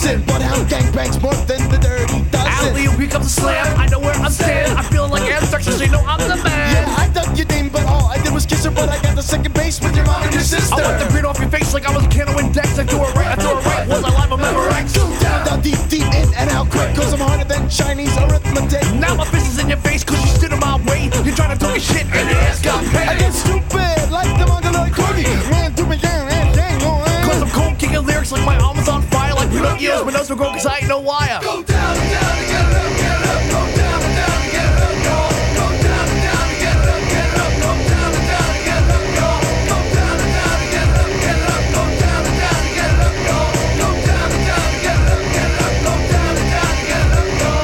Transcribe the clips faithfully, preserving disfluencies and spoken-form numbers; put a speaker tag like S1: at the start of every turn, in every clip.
S1: dozen. Bloodhound gangbangs more than the dirty dozen.
S2: Alley, here comes a slam. I know where I'm standing. I'm feeling like Amtrak, so you know I'm the man.
S1: Yeah, I dug your name, but all I did was kiss her. But I got the second base with your mom and your sister.
S2: I wiped the grin off your face like I was a can of Windex. I threw it right, I threw it right. Was I live on Memorex?
S1: Go down, down deep, deep in and out quick. Cause I'm harder than Chinese arithmetic.
S2: Now my fist is in your face cause you stood in my way. You're trying to talk a shit and your ass got paid.
S1: I get stupid like the Mongoloid corgi. Ran through me down and dang on.
S2: Cause I'm cold kicking lyrics like my arm is on fire. Like Pinocchio's, my nose will grow cause I ain't no wire.
S1: Go down and down and get it up, get it up. Go down and down and get it up, go. Go down and down and get it up, get it up. Go down and down and get it up, go. Go down and down and get it up, get it up. Go down and down and get it up, go. Go down and down and get it up, get it up. Go down and down and get it up, go.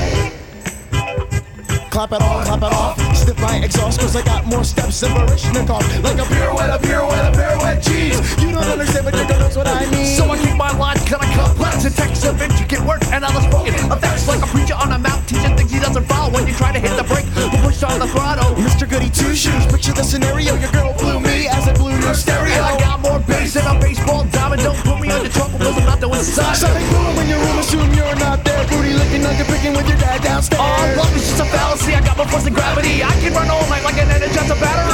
S1: Clap it on, clap it off. Stiff my exhaust cause I got more steps than Baryshnikov. Like a pirouette, a pirouette, a pirouette, jeez. You don't understand but your girl knows what I mean.
S2: So I keep my lines kinda complex. It takes of intricate work and unspoken effects. Like a preacher on a mount teaching things he doesn't follow. When you try to hit the brake, you push on the throttle.
S1: Mister Goody Two Shoes, picture the scenario. Your girl blew me as I blew your stereo.
S2: And I got more bass than a baseball diamond. Don't put me on your truck because I'm not doing side.
S1: Something boom in your room, assume you're not there. Booty looking like you're picking with your dad downstairs.
S2: Oh, love is just a fallacy. I got more force than gravity. I can run all night like an energizer battery.